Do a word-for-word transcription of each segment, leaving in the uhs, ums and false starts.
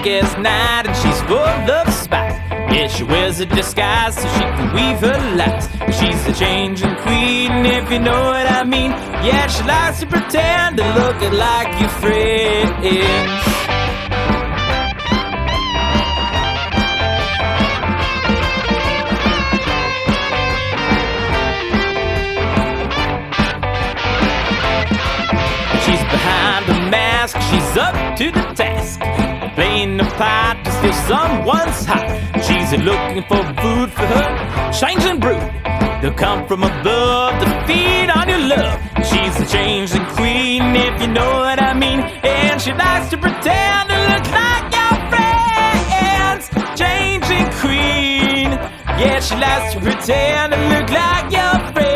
as night, and she's full of spice. Yeah, she wears a disguise so she can weave her lies. She's a changing queen, if you know what I mean. Yeah, she likes to pretend to look like your friends. She's behind a mask, she's up to the task, playing the part to steal someone's heart. She's looking for food for her changing brood. They'll come from above to feed on your love. She's a changing queen, if you know what I mean. And she likes to pretend to look like your friends. Changing queen, yeah, she likes to pretend to look like your friends.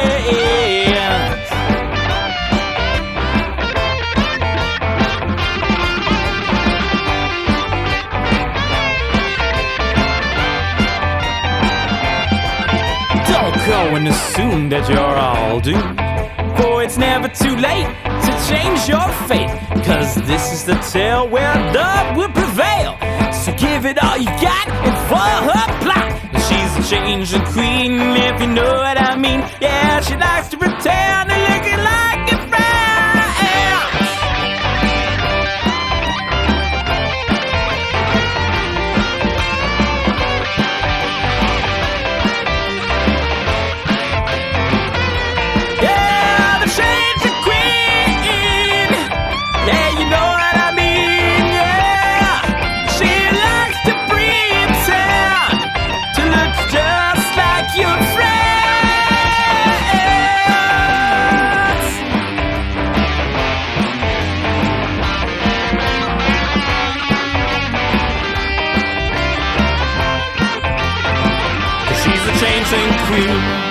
Go and assume that you're all doomed, for it's never too late to change your fate. Cause this is the tale where love will prevail. So give it all you got and follow her plot. She's a changing queen, if you know what I mean. Yeah, she likes to pretend to look like your friend. She's a changing queen.